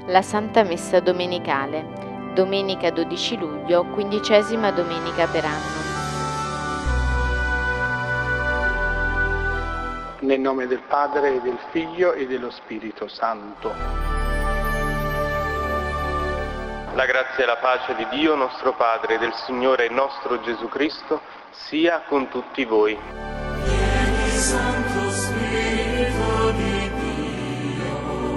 La Santa Messa Domenicale, domenica 12 luglio, 15ª domenica per anno. Nel nome del Padre, e del Figlio, e dello Spirito Santo. La grazia e la pace di Dio, nostro Padre, e del Signore nostro Gesù Cristo, sia con tutti voi. Vieni, Santo Spirito di Dio,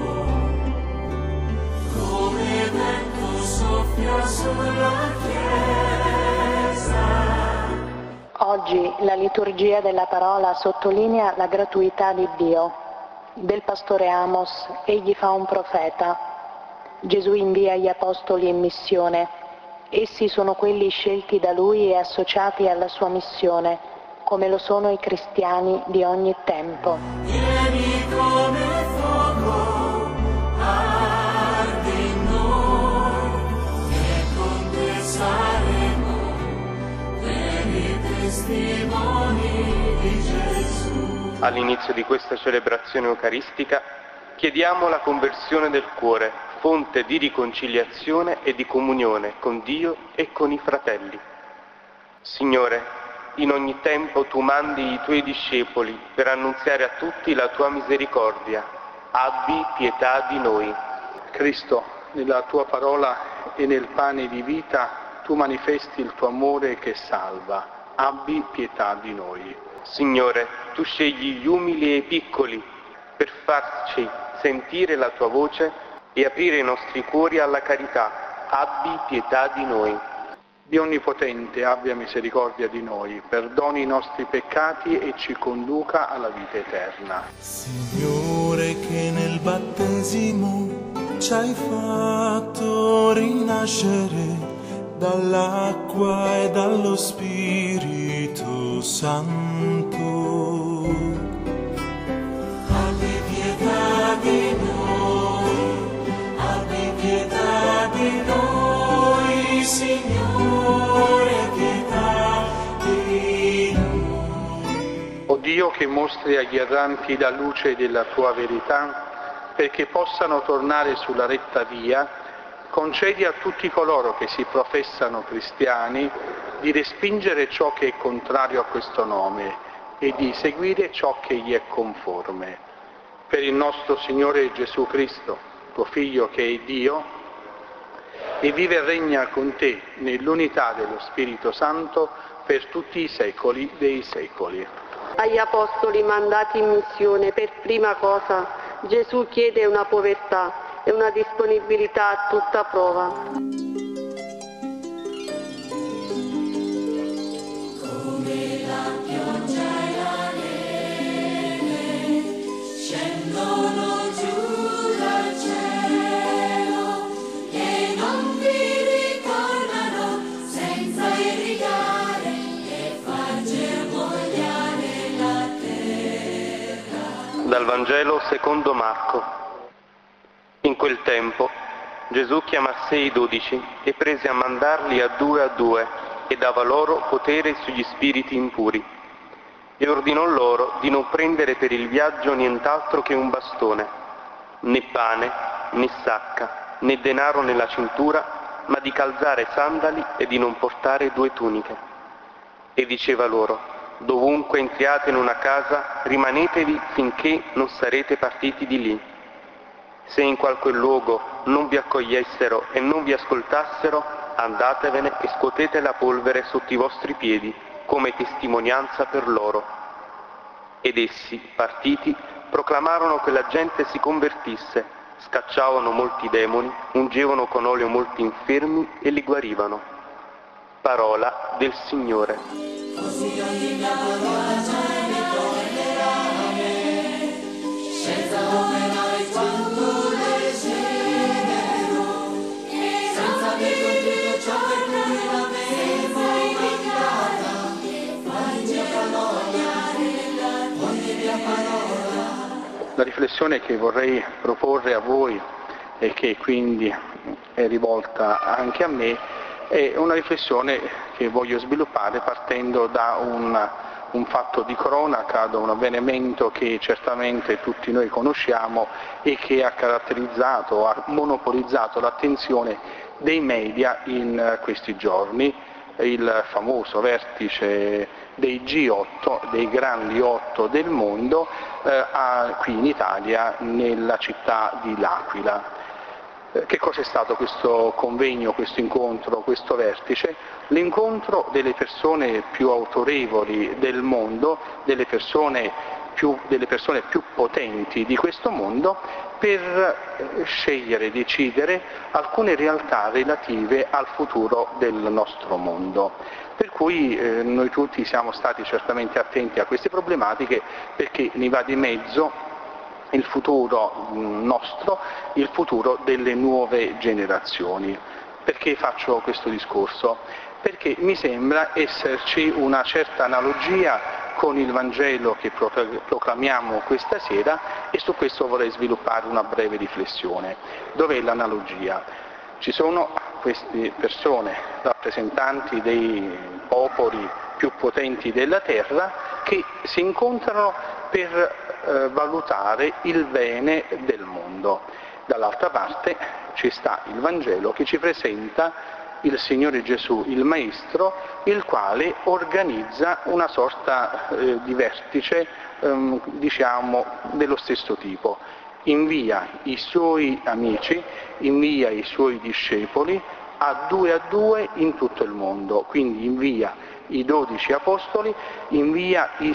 come vento soffia sulla Chiesa. Oggi la liturgia della parola sottolinea la gratuità di Dio. Del pastore Amos egli fa un profeta. Gesù invia gli apostoli in missione. Essi sono quelli scelti da Lui e associati alla sua missione, come lo sono i cristiani di ogni tempo. Vieni come fuoco, ardi in noi, e con te saremo veri testimoni di Gesù. All'inizio di questa celebrazione eucaristica chiediamo la conversione del cuore, fonte di riconciliazione e di comunione con Dio e con i fratelli. Signore, in ogni tempo tu mandi i tuoi discepoli per annunziare a tutti la tua misericordia. Abbi pietà di noi. Cristo, nella tua parola e nel pane di vita, tu manifesti il tuo amore che salva. Abbi pietà di noi. Signore, tu scegli gli umili e i piccoli per farci sentire la tua voce e aprire i nostri cuori alla carità. Abbi pietà di noi. Dio Onnipotente, abbia misericordia di noi, perdoni i nostri peccati e ci conduca alla vita eterna. Signore, che nel battesimo ci hai fatto rinascere dall'acqua e dallo Spirito Santo. Abbi pietà di noi, abbi pietà di noi, Signore, pietà di noi. O Dio, che mostri agli erranti la luce della tua verità, perché possano tornare sulla retta via, concedi a tutti coloro che si professano cristiani di respingere ciò che è contrario a questo nome e di seguire ciò che gli è conforme. Per il nostro Signore Gesù Cristo, tuo Figlio che è Dio, e vive e regna con te nell'unità dello Spirito Santo per tutti i secoli dei secoli. Agli apostoli mandati in missione, per prima cosa, Gesù chiede una povertà e una disponibilità a tutta prova. Come la pioggia e la neve scendono giù dal cielo e non vi ritornano senza irrigare e far germogliare la terra. Dal Vangelo secondo Marco. In quel tempo Gesù chiamò a sé i 12 e prese a mandarli a due e dava loro potere sugli spiriti impuri. E ordinò loro di non prendere per il viaggio nient'altro che un bastone, né pane, né sacca, né denaro nella cintura, ma di calzare sandali e di non portare 2 tuniche. E diceva loro: dovunque entriate in una casa, rimanetevi finché non sarete partiti di lì. Se in qualche luogo non vi accogliessero e non vi ascoltassero, andatevene e scuotete la polvere sotto i vostri piedi, come testimonianza per loro. Ed essi, partiti, proclamarono che la gente si convertisse, scacciavano molti demoni, ungevano con olio molti infermi e li guarivano. Parola del Signore. Così ogni mia parola già ritornerà a me, senza operare quanto desidero, senza aver compiuto ciò per cui l'avevo mandata, ogni mia parola. La riflessione che vorrei proporre a voi e che quindi è rivolta anche a me è una riflessione che voglio sviluppare partendo da un un fatto di cronaca, da un avvenimento che certamente tutti noi conosciamo e che ha caratterizzato, ha monopolizzato l'attenzione dei media in questi giorni, il famoso vertice dei G8, dei grandi 8 del mondo, qui in Italia, nella città di L'Aquila. Che cosa è stato questo convegno, questo incontro, questo vertice? L'incontro delle persone più autorevoli del mondo, delle persone più potenti di questo mondo, per scegliere e decidere alcune realtà relative al futuro del nostro mondo. Per cui noi tutti siamo stati certamente attenti a queste problematiche, perché ne va di mezzo il futuro nostro, il futuro delle nuove generazioni. Perché faccio questo discorso? Perché mi sembra esserci una certa analogia con il Vangelo che proclamiamo questa sera, e su questo vorrei sviluppare una breve riflessione. Dov'è l'analogia? Ci sono queste persone, rappresentanti dei popoli più potenti della terra, che si incontrano per valutare il bene del mondo. Dall'altra parte ci sta il Vangelo che ci presenta il Signore Gesù, il Maestro, il quale organizza una sorta di vertice, diciamo, dello stesso tipo. Invia i suoi amici, invia i suoi discepoli a due in tutto il mondo, quindi invia i 12 apostoli, invia i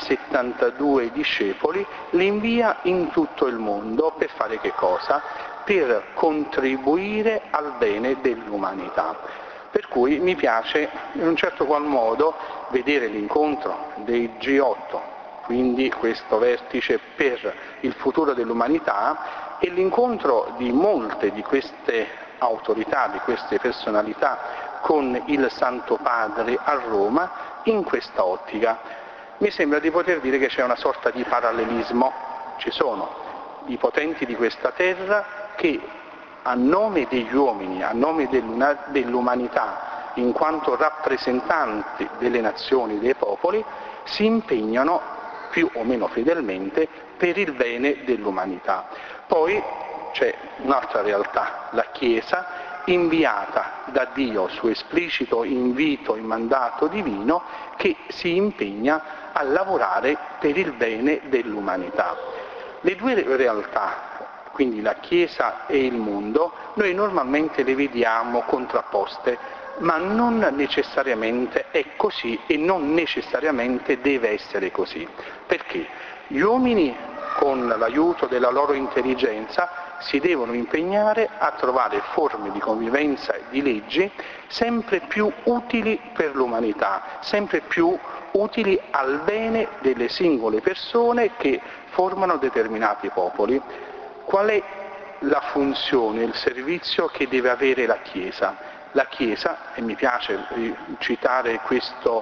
72 discepoli, li invia in tutto il mondo per fare che cosa? Per contribuire al bene dell'umanità. Per cui mi piace in un certo qual modo vedere l'incontro dei G8, quindi questo vertice per il futuro dell'umanità, e l'incontro di molte di queste autorità, di queste personalità con il Santo Padre a Roma in questa ottica. Mi sembra di poter dire che c'è una sorta di parallelismo. Ci sono i potenti di questa terra che a nome degli uomini, a nome dell'umanità, in quanto rappresentanti delle nazioni, dei popoli, si impegnano più o meno fedelmente per il bene dell'umanità. Poi c'è un'altra realtà, la Chiesa, inviata da Dio su esplicito invito e mandato divino, che si impegna a lavorare per il bene dell'umanità. Le due realtà, quindi la Chiesa e il mondo, noi normalmente le vediamo contrapposte, ma non necessariamente è così e non necessariamente deve essere così. Perché? Gli uomini, con l'aiuto della loro intelligenza, si devono impegnare a trovare forme di convivenza e di leggi sempre più utili per l'umanità, sempre più utili al bene delle singole persone che formano determinati popoli. Qual è la funzione, il servizio che deve avere la Chiesa? La Chiesa, e mi piace citare questo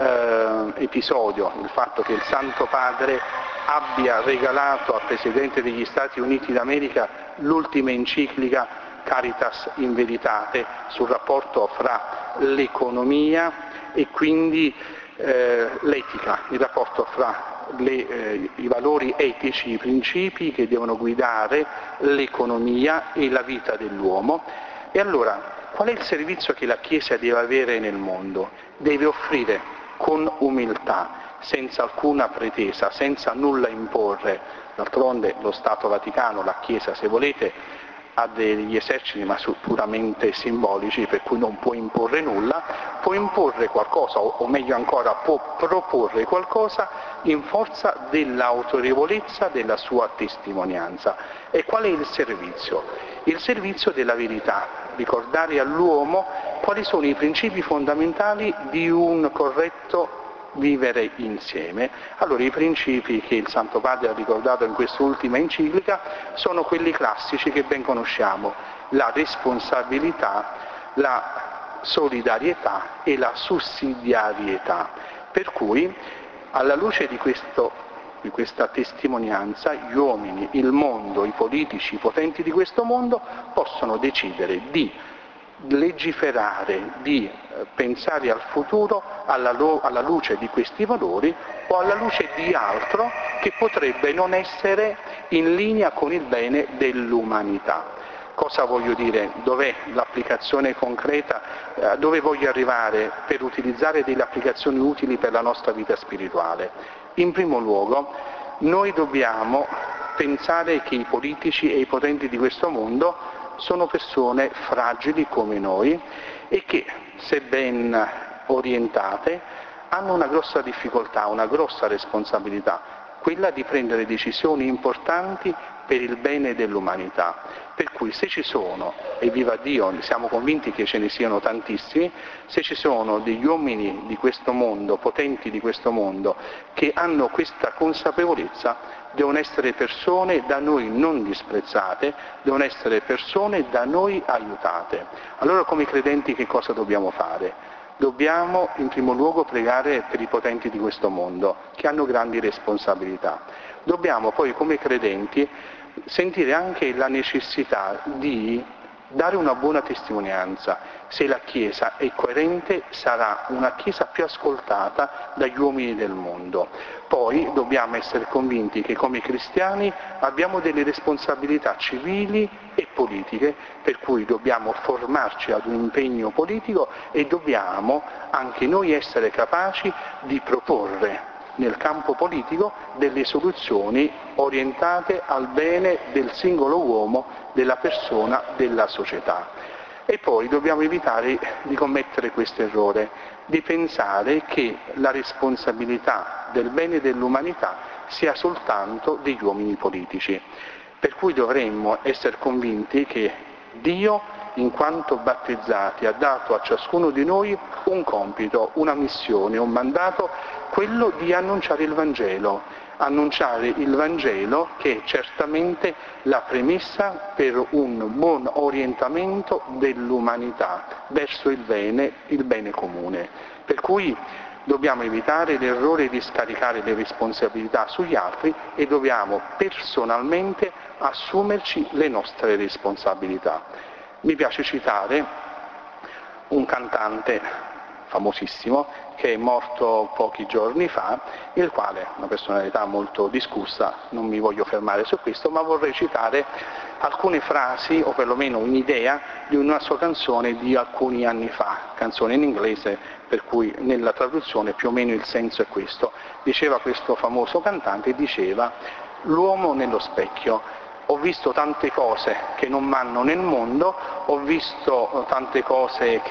episodio, il fatto che il Santo Padre abbia regalato al Presidente degli Stati Uniti d'America l'ultima enciclica Caritas in Veritate sul rapporto fra l'economia e quindi l'etica, il rapporto fra i valori etici, i principi che devono guidare l'economia e la vita dell'uomo. E allora, qual è il servizio che la Chiesa deve avere nel mondo? Deve offrire con umiltà, senza alcuna pretesa, senza nulla imporre. D'altronde lo Stato Vaticano, la Chiesa, se volete, ha degli eserciti ma puramente simbolici, per cui non può imporre nulla, può imporre qualcosa, o meglio ancora può proporre qualcosa in forza dell'autorevolezza della sua testimonianza. E qual è il servizio? Il servizio della verità, ricordare all'uomo quali sono i principi fondamentali di un corretto vivere insieme. Allora, i principi che il Santo Padre ha ricordato in quest'ultima enciclica sono quelli classici che ben conosciamo: la responsabilità, la solidarietà e la sussidiarietà. Per cui, alla luce di questa testimonianza, gli uomini, il mondo, i politici, i potenti di questo mondo possono decidere di legiferare, di pensare al futuro alla luce di questi valori o alla luce di altro che potrebbe non essere in linea con il bene dell'umanità. Cosa voglio dire? Dov'è l'applicazione concreta? Dove voglio arrivare per utilizzare delle applicazioni utili per la nostra vita spirituale? In primo luogo, noi dobbiamo pensare che i politici e i potenti di questo mondo sono persone fragili come noi e che, se ben orientate, hanno una grossa difficoltà, una grossa responsabilità, quella di prendere decisioni importanti per il bene dell'umanità. Per cui se ci sono, e viva Dio, siamo convinti che ce ne siano tantissimi, se ci sono degli uomini di questo mondo, potenti di questo mondo, che hanno questa consapevolezza, devono essere persone da noi non disprezzate, devono essere persone da noi aiutate. Allora come credenti che cosa dobbiamo fare? Dobbiamo in primo luogo pregare per i potenti di questo mondo, che hanno grandi responsabilità. Dobbiamo poi come credenti sentire anche la necessità di dare una buona testimonianza. Se la Chiesa è coerente, sarà una Chiesa più ascoltata dagli uomini del mondo. Poi dobbiamo essere convinti che come cristiani abbiamo delle responsabilità civili e politiche, per cui dobbiamo formarci ad un impegno politico e dobbiamo anche noi essere capaci di proporre nel campo politico delle soluzioni orientate al bene del singolo uomo, della persona, della società. E poi dobbiamo evitare di commettere questo errore, di pensare che la responsabilità del bene dell'umanità sia soltanto degli uomini politici. Per cui dovremmo essere convinti che Dio, in quanto battezzati, ha dato a ciascuno di noi un compito, una missione, un mandato, quello di annunciare il Vangelo che è certamente la premessa per un buon orientamento dell'umanità verso il bene comune. Per cui dobbiamo evitare l'errore di scaricare le responsabilità sugli altri e dobbiamo personalmente assumerci le nostre responsabilità. Mi piace citare un cantante famosissimo che è morto pochi giorni fa, il quale, una personalità molto discussa, non mi voglio fermare su questo, ma vorrei citare alcune frasi o perlomeno un'idea di una sua canzone di alcuni anni fa, canzone in inglese, per cui nella traduzione più o meno il senso è questo. Diceva questo famoso cantante, diceva: l'uomo nello specchio. Ho visto tante cose che non vanno nel mondo, ho visto tante cose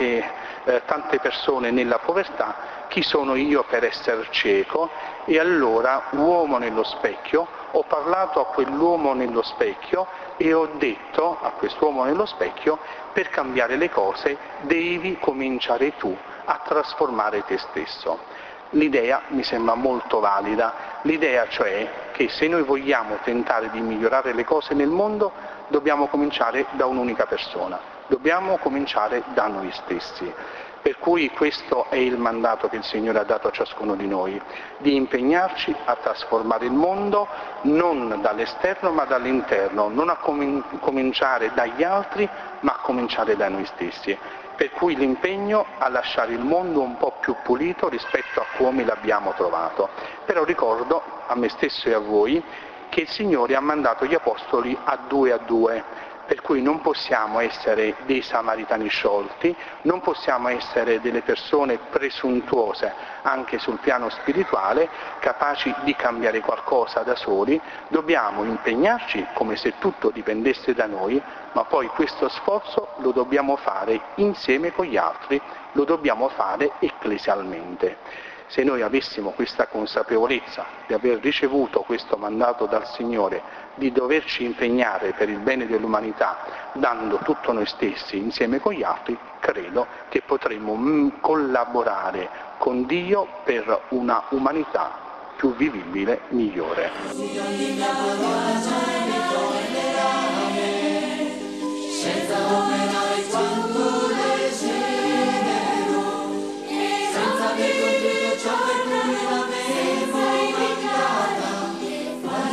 tante persone nella povertà, chi sono io per essere cieco? E allora, uomo nello specchio, ho parlato a quell'uomo nello specchio e ho detto a quest'uomo nello specchio: per cambiare le cose devi cominciare tu a trasformare te stesso. L'idea mi sembra molto valida, l'idea cioè che se noi vogliamo tentare di migliorare le cose nel mondo dobbiamo cominciare da un'unica persona, dobbiamo cominciare da noi stessi. Per cui questo è il mandato che il Signore ha dato a ciascuno di noi, di impegnarci a trasformare il mondo non dall'esterno ma dall'interno, non a cominciare dagli altri ma a cominciare da noi stessi. Per cui l'impegno a lasciare il mondo un po' più pulito rispetto a come l'abbiamo trovato. Però ricordo a me stesso e a voi che il Signore ha mandato gli Apostoli a due, per cui non possiamo essere dei samaritani sciolti, non possiamo essere delle persone presuntuose anche sul piano spirituale, capaci di cambiare qualcosa da soli, dobbiamo impegnarci come se tutto dipendesse da noi, ma poi questo sforzo lo dobbiamo fare insieme con gli altri, lo dobbiamo fare ecclesialmente. Se noi avessimo questa consapevolezza di aver ricevuto questo mandato dal Signore, di doverci impegnare per il bene dell'umanità, dando tutto noi stessi insieme con gli altri, credo che potremmo collaborare con Dio per una umanità più vivibile, migliore.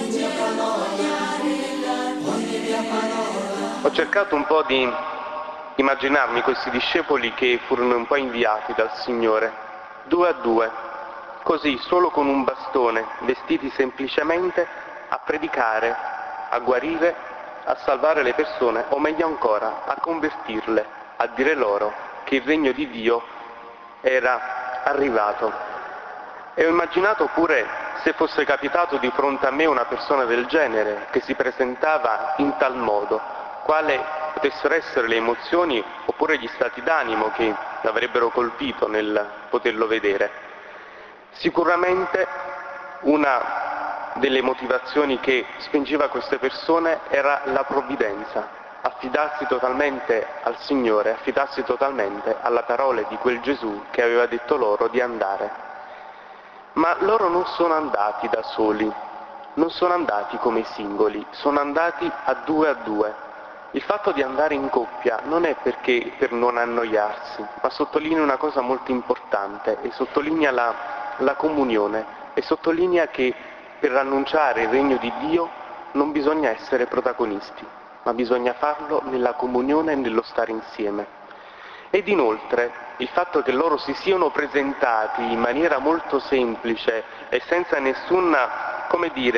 Ho cercato un po' di immaginarmi questi discepoli che furono un po' inviati dal Signore, 2 a 2, così solo con un bastone, vestiti semplicemente a predicare, a guarire, a salvare le persone, o meglio ancora, a convertirle, a dire loro che il regno di Dio era arrivato. E ho immaginato pure se fosse capitato di fronte a me una persona del genere, che si presentava in tal modo, quale potessero essere le emozioni oppure gli stati d'animo che l'avrebbero colpito nel poterlo vedere. Sicuramente una delle motivazioni che spingeva queste persone era la provvidenza, affidarsi totalmente al Signore, affidarsi totalmente alla parola di quel Gesù che aveva detto loro di andare. Ma loro non sono andati da soli, non sono andati come singoli, sono andati a 2 a 2. Il fatto di andare in coppia non è perché per non annoiarsi, ma sottolinea una cosa molto importante, e sottolinea la comunione, e sottolinea che per annunciare il regno di Dio non bisogna essere protagonisti, ma bisogna farlo nella comunione e nello stare insieme. Ed inoltre il fatto che loro si siano presentati in maniera molto semplice e senza nessuna,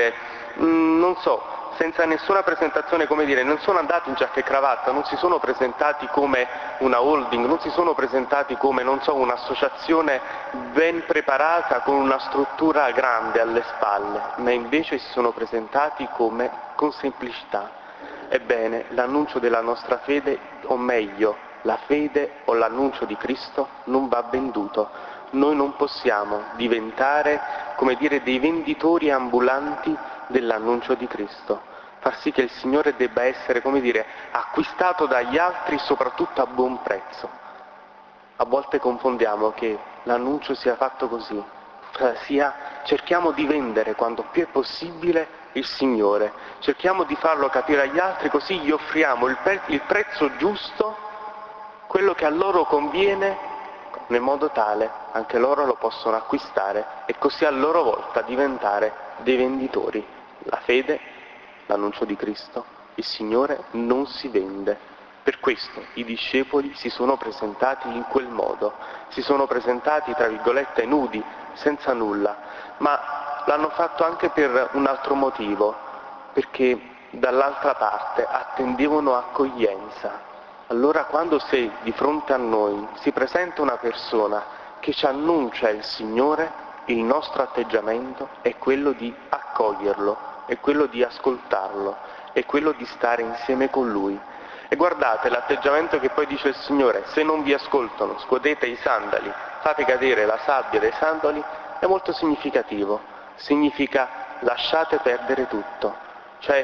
senza nessuna presentazione, non sono andati in giacca e cravatta, non si sono presentati come una holding, non si sono presentati come, un'associazione ben preparata con una struttura grande alle spalle, ma invece si sono presentati con semplicità. Ebbene, l'annuncio della nostra fede, o meglio, la fede o l'annuncio di Cristo non va venduto. Noi non possiamo diventare, dei venditori ambulanti dell'annuncio di Cristo, far sì che il Signore debba essere, acquistato dagli altri, soprattutto a buon prezzo. A volte confondiamo che l'annuncio sia fatto così, cerchiamo di vendere quanto più è possibile il Signore, cerchiamo di farlo capire agli altri, così gli offriamo il prezzo giusto, quello che a loro conviene, in modo tale anche loro lo possono acquistare e così a loro volta diventare dei venditori. La fede, l'annuncio di Cristo, il Signore non si vende. Per questo i discepoli si sono presentati in quel modo, si sono presentati, tra virgolette, nudi, senza nulla, ma l'hanno fatto anche per un altro motivo, perché dall'altra parte attendevano accoglienza. Allora quando di fronte a noi si presenta una persona che ci annuncia il Signore, il nostro atteggiamento è quello di accoglierlo, è quello di ascoltarlo, è quello di stare insieme con Lui. E guardate l'atteggiamento che poi dice il Signore: se non vi ascoltano, scuotete i sandali, fate cadere la sabbia dai sandali, è molto significativo. Significa lasciate perdere tutto, cioè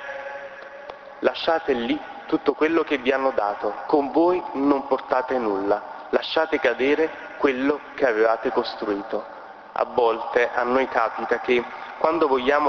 lasciate lì tutto quello che vi hanno dato, con voi non portate nulla, lasciate cadere quello che avevate costruito. A volte a noi capita che quando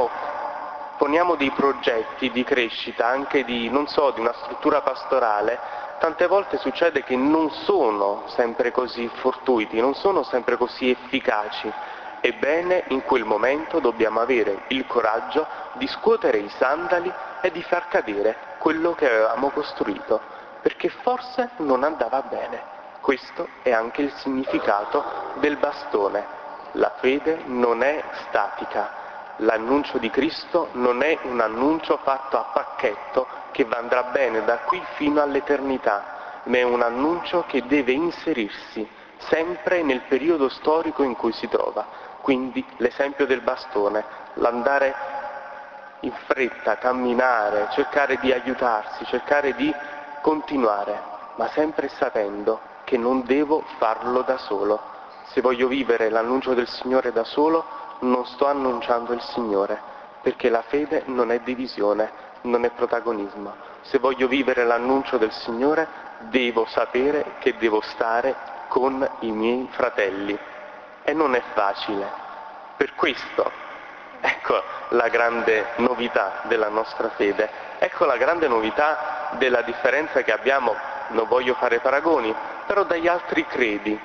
poniamo dei progetti di crescita, anche di una struttura pastorale, tante volte succede che non sono sempre così fortuiti, non sono sempre così efficaci. Ebbene, in quel momento dobbiamo avere il coraggio di scuotere i sandali e di far cadere quello che avevamo costruito, perché forse non andava bene. Questo è anche il significato del bastone. La fede non è statica. L'annuncio di Cristo non è un annuncio fatto a pacchetto che andrà bene da qui fino all'eternità, ma è un annuncio che deve inserirsi sempre nel periodo storico in cui si trova. Quindi l'esempio del bastone, l'andare in fretta, camminare, cercare di aiutarsi, cercare di continuare, ma sempre sapendo che non devo farlo da solo. Se voglio vivere l'annuncio del Signore da solo, non sto annunciando il Signore, perché la fede non è divisione, non è protagonismo. Se voglio vivere l'annuncio del Signore, devo sapere che devo stare con i miei fratelli. E non è facile. Per questo, ecco la grande novità della nostra fede, ecco la grande novità della differenza che abbiamo, non voglio fare paragoni, però dagli altri credi.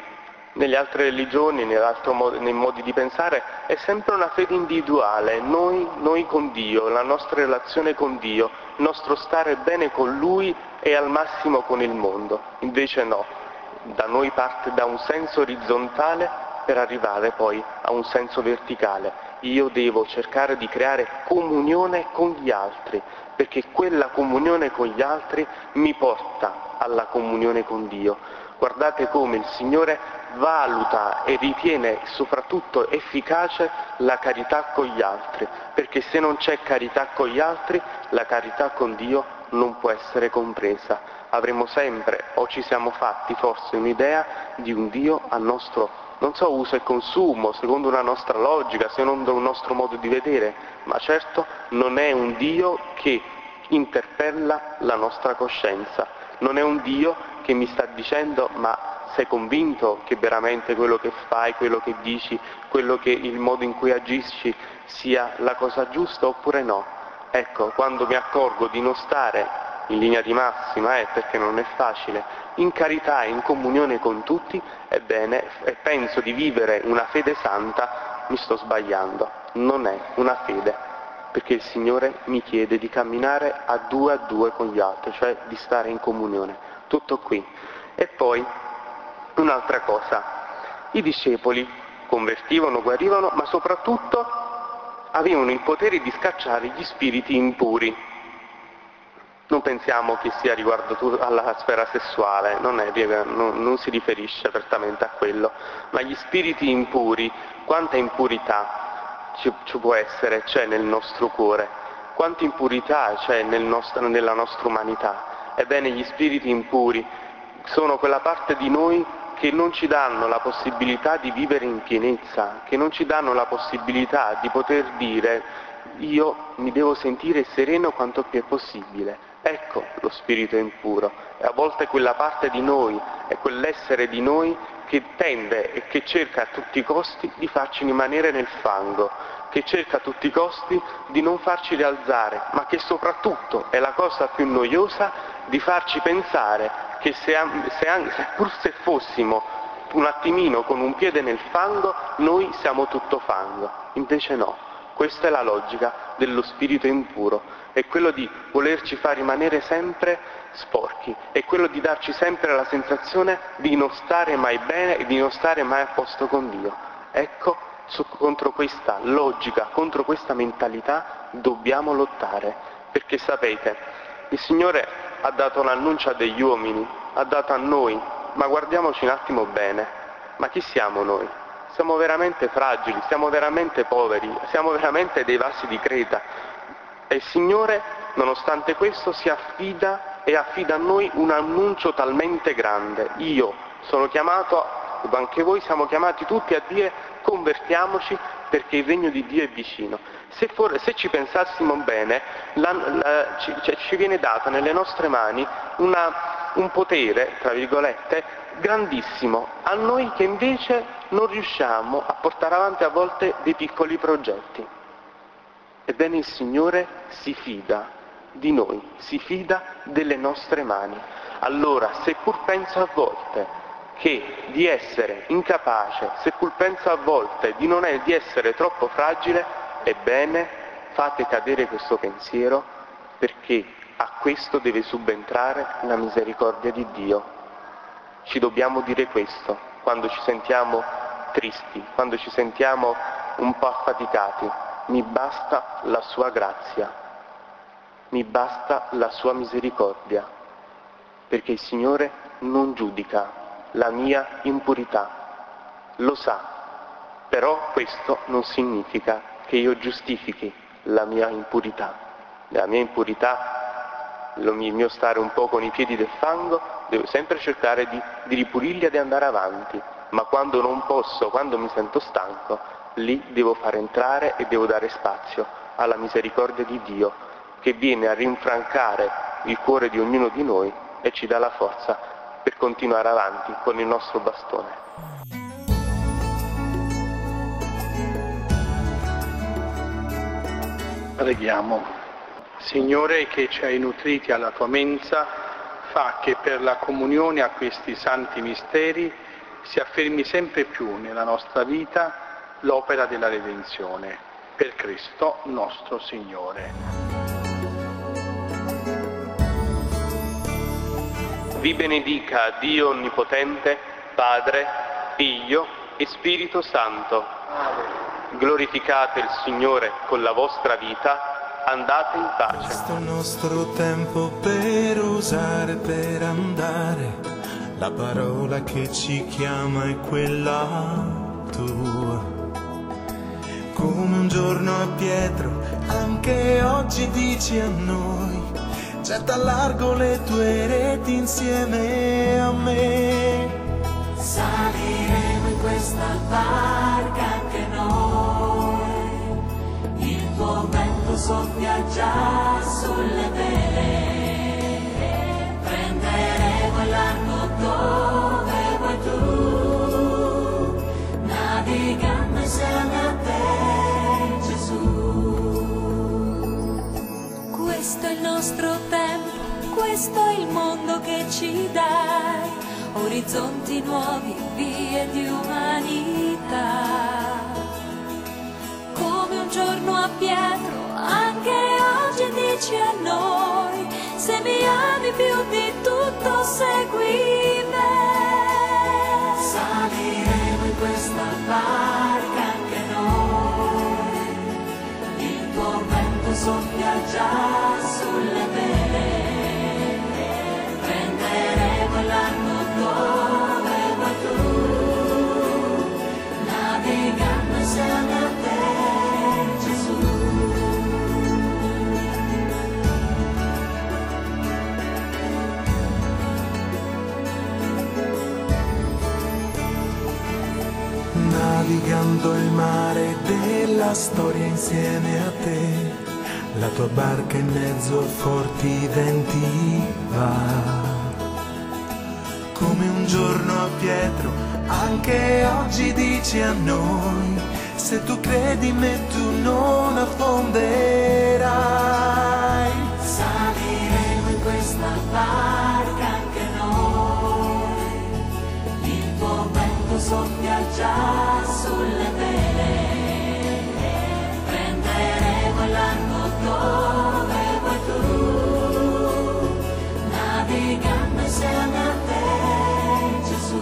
Nelle altre religioni, nei modi di pensare, è sempre una fede individuale, noi con Dio, la nostra relazione con Dio, il nostro stare bene con Lui e al massimo con il mondo. Invece no, da noi parte da un senso orizzontale per arrivare poi a un senso verticale. Io devo cercare di creare comunione con gli altri, perché quella comunione con gli altri mi porta alla comunione con Dio. Guardate come il Signore valuta e ritiene soprattutto efficace la carità con gli altri, perché se non c'è carità con gli altri, la carità con Dio non può essere compresa. Avremo sempre, o ci siamo fatti forse un'idea di un Dio a nostro, non so, uso e consumo, secondo una nostra logica, secondo un nostro modo di vedere, ma certo non è un Dio che interpella la nostra coscienza, non è un Dio che mi sta dicendo ma sei convinto che veramente quello che fai, quello che dici, il modo in cui agisci sia la cosa giusta oppure no? Ecco, quando mi accorgo di non stare in linea di massima, perché non è facile, in carità e in comunione con tutti, ebbene, e penso di vivere una fede santa, mi sto sbagliando. Non è una fede, perché il Signore mi chiede di camminare a due con gli altri, cioè di stare in comunione. Tutto qui. E poi, un'altra cosa, i discepoli convertivano, guarivano, ma soprattutto avevano il potere di scacciare gli spiriti impuri. Non pensiamo che sia riguardo alla sfera sessuale, non si riferisce apertamente a quello, ma gli spiriti impuri, quanta impurità ci può essere, c'è nel nostro cuore, quanta impurità c'è nella nostra umanità. Ebbene, gli spiriti impuri sono quella parte di noi che non ci danno la possibilità di vivere in pienezza, che non ci danno la possibilità di poter dire io mi devo sentire sereno quanto più è possibile. Ecco lo spirito impuro, e a volte quella parte di noi, è quell'essere di noi che tende e che cerca a tutti i costi di farci rimanere nel fango, che cerca a tutti i costi di non farci rialzare, ma che soprattutto è la cosa più noiosa di farci pensare che pur se fossimo un attimino con un piede nel fango, noi siamo tutto fango. Invece no. Questa è la logica dello spirito impuro, è quello di volerci far rimanere sempre sporchi, è quello di darci sempre la sensazione di non stare mai bene e di non stare mai a posto con Dio. Ecco, contro questa logica, contro questa mentalità dobbiamo lottare, perché sapete, il Signore ha dato l'annuncio a degli uomini, ha dato a noi, ma guardiamoci un attimo bene, ma chi siamo noi? Siamo veramente fragili, siamo veramente poveri, siamo veramente dei vasi di Creta. E il Signore, nonostante questo, si affida e affida a noi un annuncio talmente grande. Io sono chiamato, anche voi siamo chiamati tutti a dire convertiamoci perché il regno di Dio è vicino. Se ci pensassimo bene, ci viene data nelle nostre mani un potere, tra virgolette, grandissimo, a noi che invece non riusciamo a portare avanti a volte dei piccoli progetti. Ebbene il Signore si fida di noi, si fida delle nostre mani. Allora, seppur penso a volte che di essere incapace, seppur penso a volte di essere troppo fragile, ebbene fate cadere questo pensiero, perché a questo deve subentrare la misericordia di Dio. Ci dobbiamo dire questo quando ci sentiamo tristi, quando ci sentiamo un po' affaticati. Mi basta la sua grazia, mi basta la sua misericordia, perché il Signore non giudica la mia impurità, lo sa, però questo non significa che io giustifichi la mia impurità. La mia impurità, il mio stare un po' con i piedi del fango, devo sempre cercare di ripulirli e di andare avanti, ma quando non posso, quando mi sento stanco, lì devo far entrare e devo dare spazio alla misericordia di Dio, che viene a rinfrancare il cuore di ognuno di noi e ci dà la forza per continuare avanti con il nostro bastone. Preghiamo. Signore, che ci hai nutriti alla tua mensa, fa che per la comunione a questi santi misteri si affermi sempre più nella nostra vita l'opera della redenzione. Per Cristo nostro Signore. Vi benedica Dio Onnipotente, Padre, Figlio e Spirito Santo. Glorificate il Signore con la vostra vita, andate in pace. Questo è il nostro tempo per osare, per andare. La parola che ci chiama è quella tua. Come un giorno a Pietro, anche oggi dici a noi: getta al largo le tue reti insieme a me. Saliremo in questa barca anche noi, il tuo vento soffia già sulle vele, prenderemo il largo dove vuoi tu, navigando insieme a te, Gesù. Questo è il nostro tempo, questo è il mondo che ci dai, orizzonti nuovi, vie di umanità. Come un giorno a Pietro, anche oggi dici a noi: se mi ami più di tutto, segui me. Saliremo in questa barca anche noi, il tuo vento soffia già sulle vele, prenderemo il largo dove vuoi tu, navigando insieme a te, Gesù. Navigando il mare della storia insieme a te, la tua barca in mezzo a forti venti va. Come un giorno a Pietro, anche oggi dici a noi: se tu credi in me tu non affonderai. Saliremo in questa barca anche noi, il tuo vento soffia già sulle vele, prenderemo il largo dove vuoi tu, navigando insieme a te, Gesù.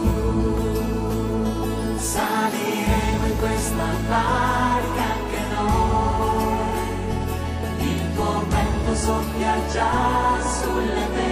Saliremo in questa barca anche noi, il tuo vento soffia già sulle vele,